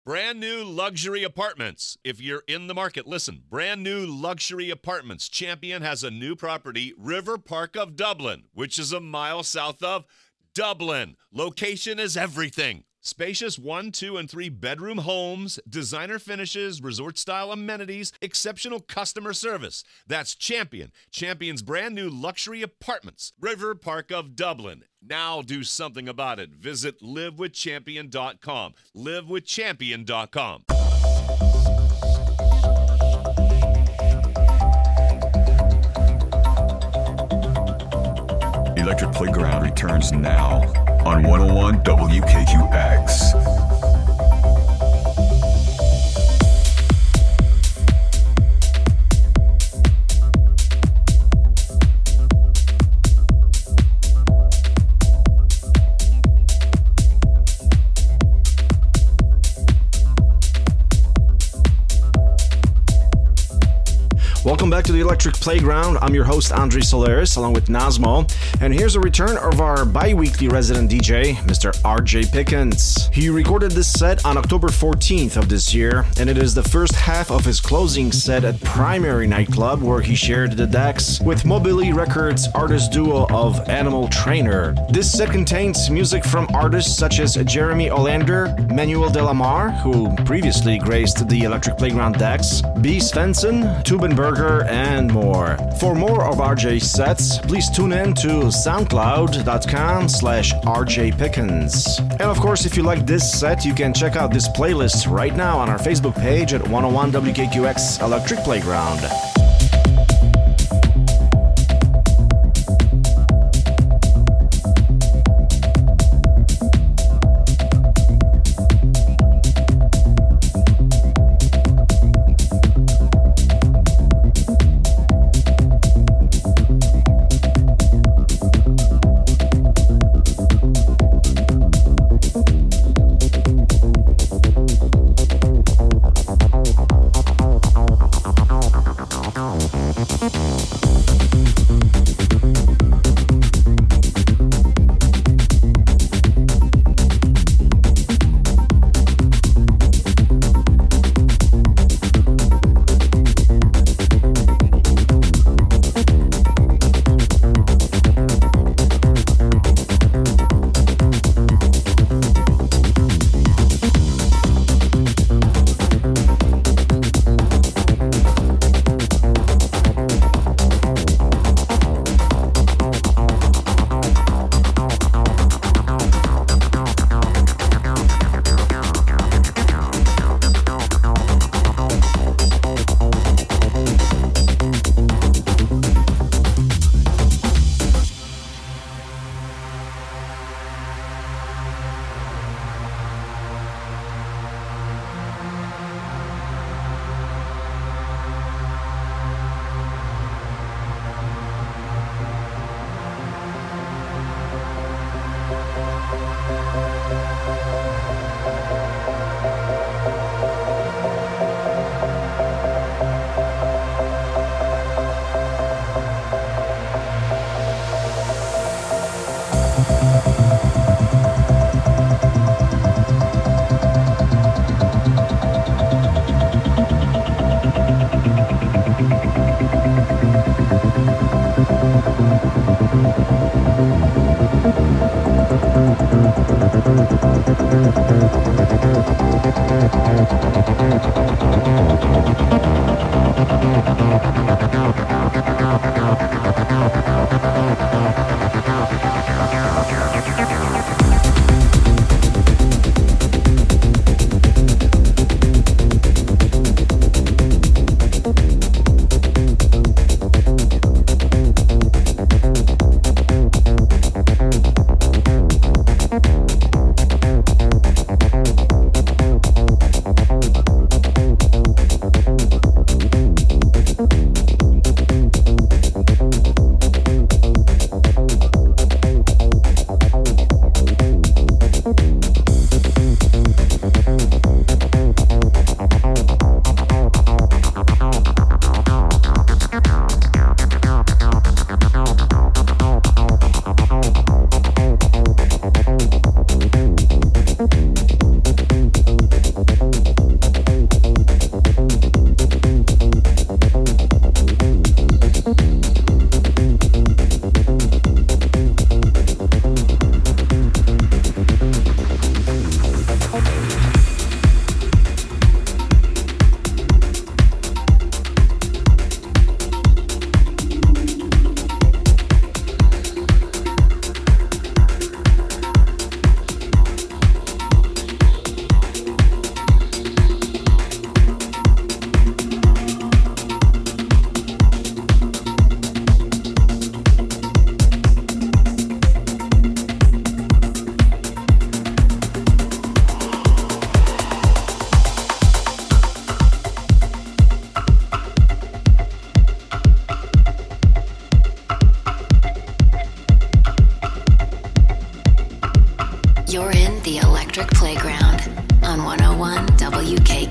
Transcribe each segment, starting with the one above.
Brand new luxury apartments. If you're in the market, listen. Brand new luxury apartments. Champion has a new property, River Park of Dublin, which is a mile south of Dublin. Location is everything. Spacious 1, 2, and 3 bedroom homes, designer finishes, resort-style amenities, exceptional customer service. That's Champion. Champion's brand new luxury apartments, River Park of Dublin. Now do something about it. Visit livewithchampion.com. livewithchampion.com. Electric Playground returns now on 101 WKQX. Welcome back to the Electric Playground. I'm your host, Andre Solaris, along with Nazmo. And here's a return of our bi-weekly resident DJ, Mr. RJ Pickens. He recorded this set on October 14th of this year, and it is the first half of his closing set at Primary Nightclub, where he shared the decks with Mobili Records artist duo of Animal Trainer. This set contains music from artists such as Jeremy Olander, Manuel Delamar, who previously graced the Electric Playground decks, B. Svensson, Tubenberger, and more. For more of RJ's sets, please tune in to soundcloud.com/RJ Pickens. And of course, if you like this set, you can check out this playlist right now on our Facebook page at 101 WKQX Electric Playground.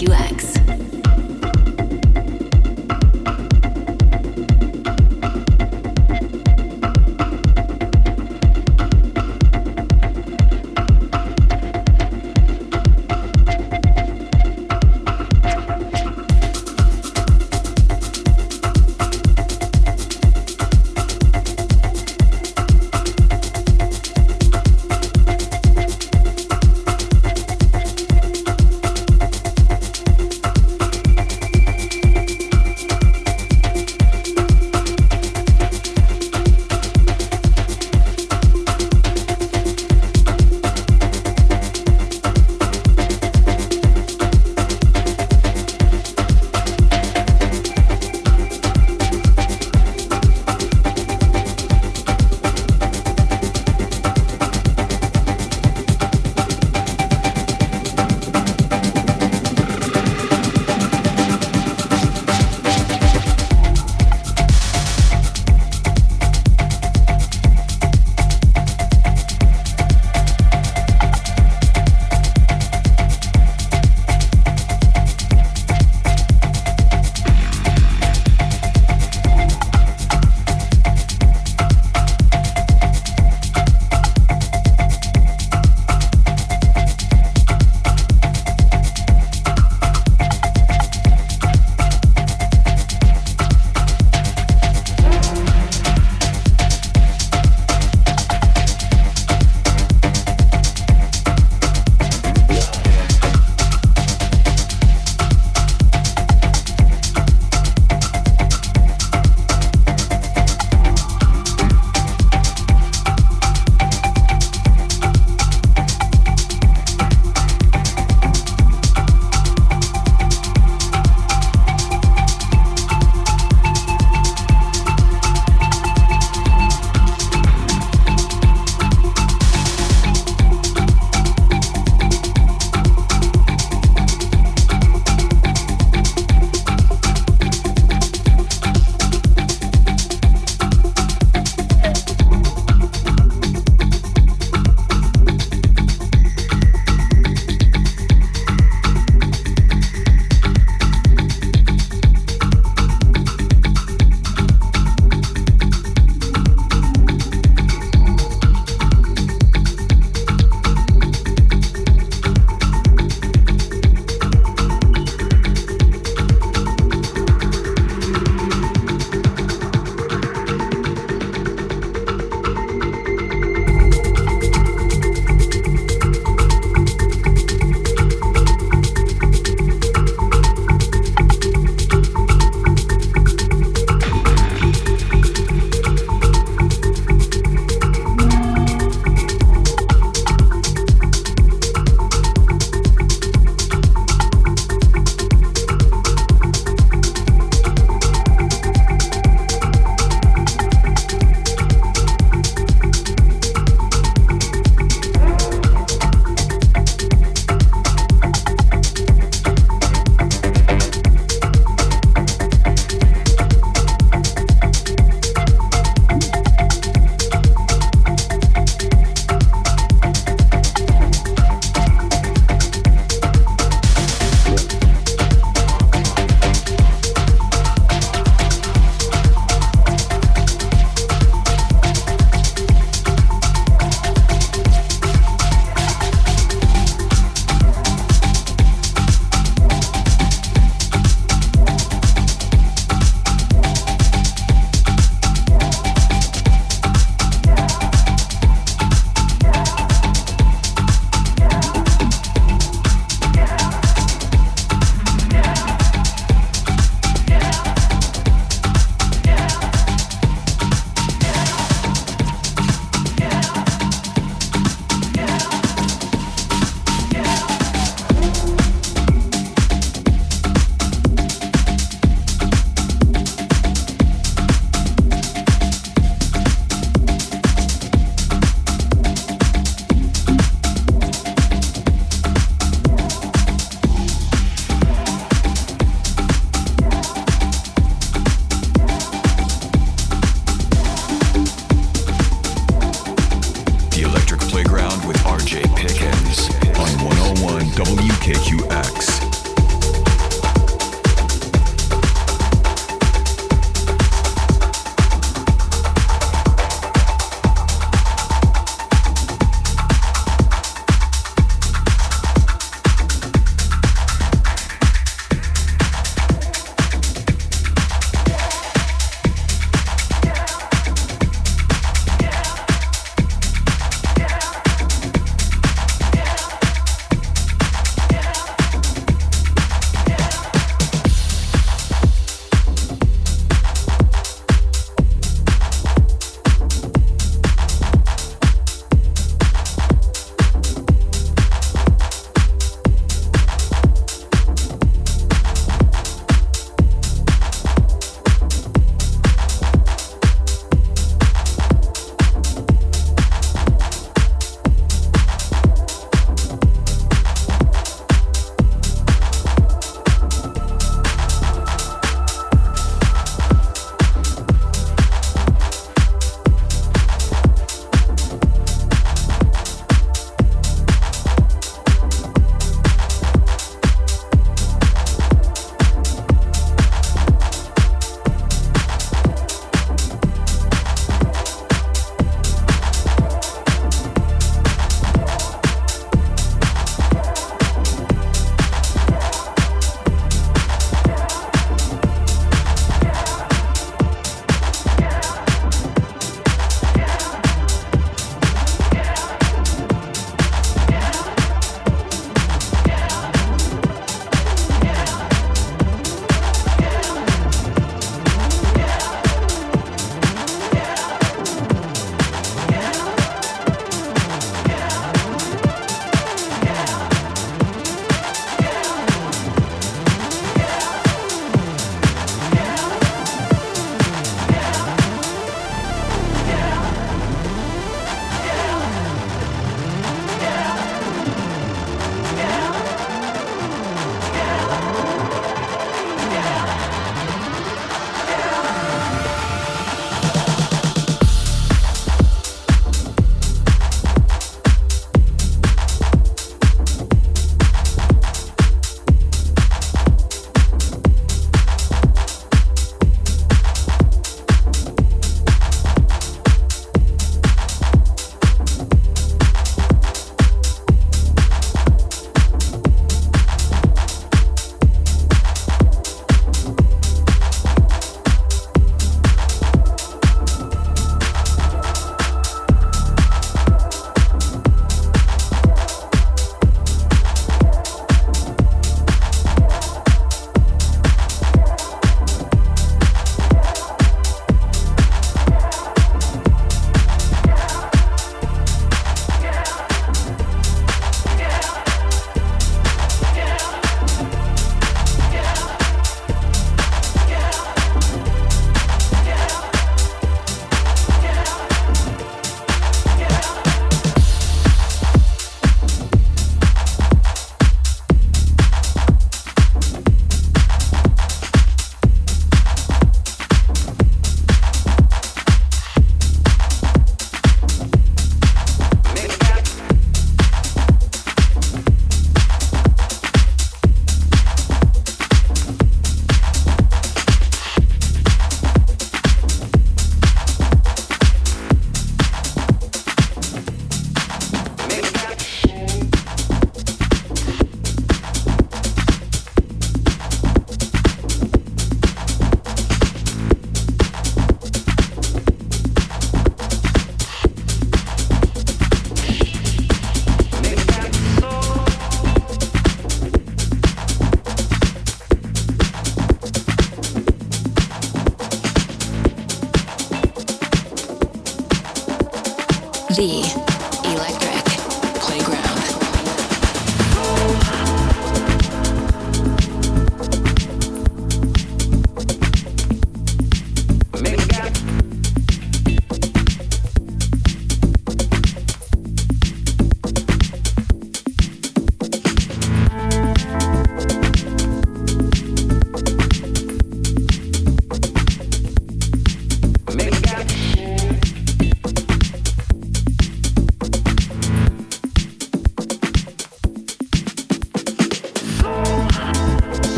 WKQX.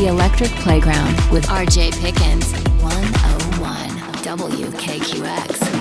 The Electric Playground with RJ Pickens, 101 WKQX.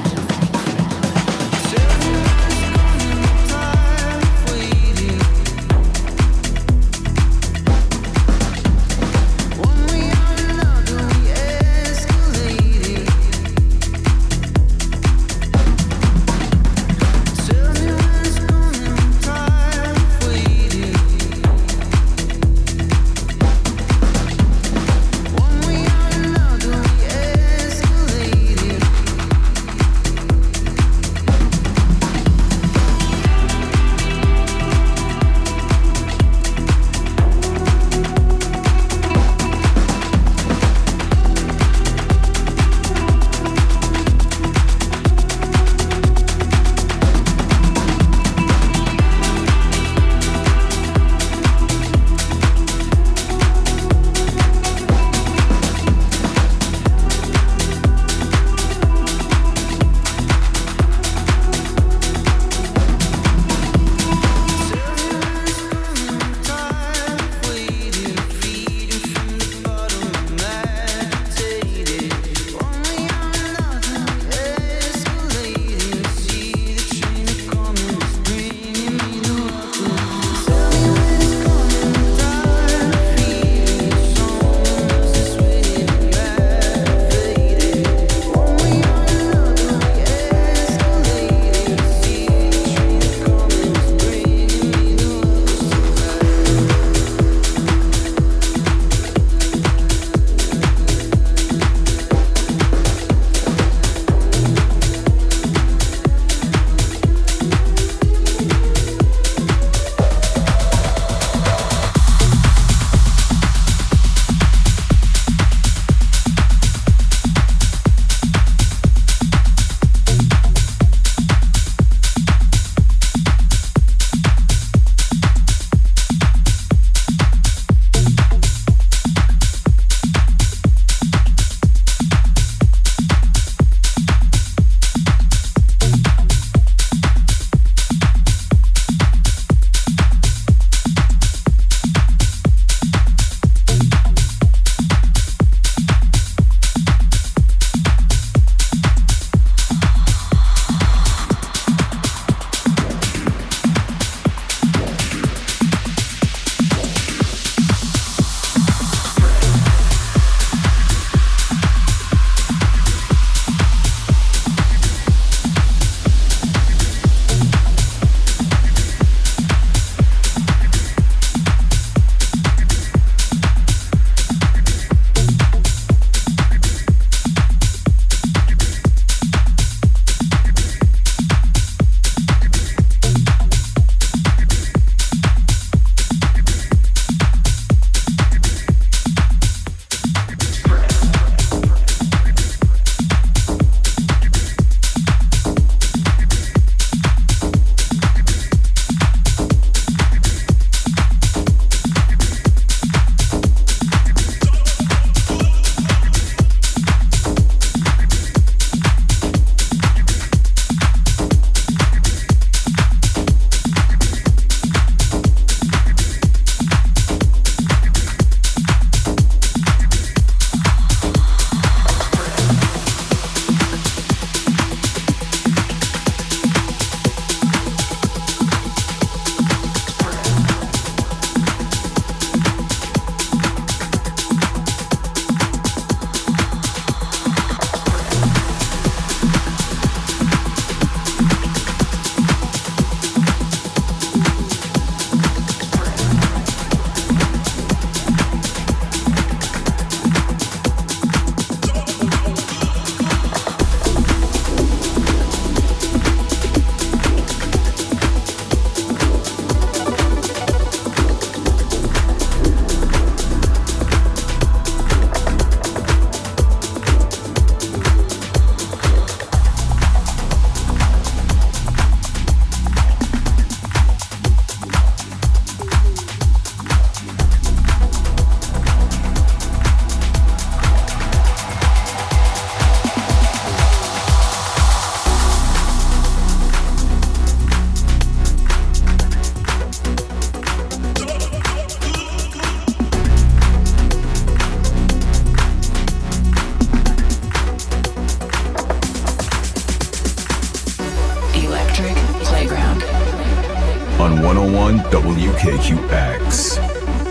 101 WKQX.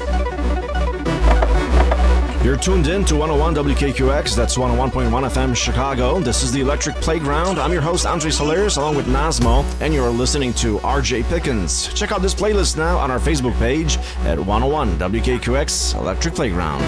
You're tuned in to 101 WKQX, that's 101.1 FM Chicago. This is the Electric Playground. I'm your host, Andre Solaris, along with Nazmo, and you're listening to RJ Pickens. Check out this playlist now on our Facebook page at 101 WKQX Electric Playground.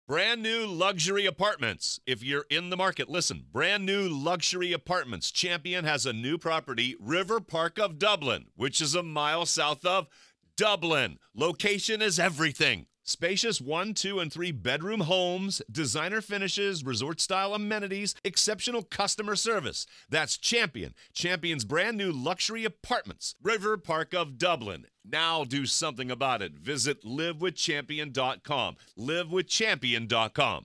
Brand new luxury apartments. If you're in the market, listen. Brand new luxury apartments. Champion has a new property, River Park of Dublin, which is a mile south of Dublin. Location is everything. Spacious 1, 2, and 3 bedroom homes, designer finishes, resort-style amenities, exceptional customer service. That's Champion. Champion's brand new luxury apartments, River Park of Dublin. Now do something about it. Visit livewithchampion.com. livewithchampion.com.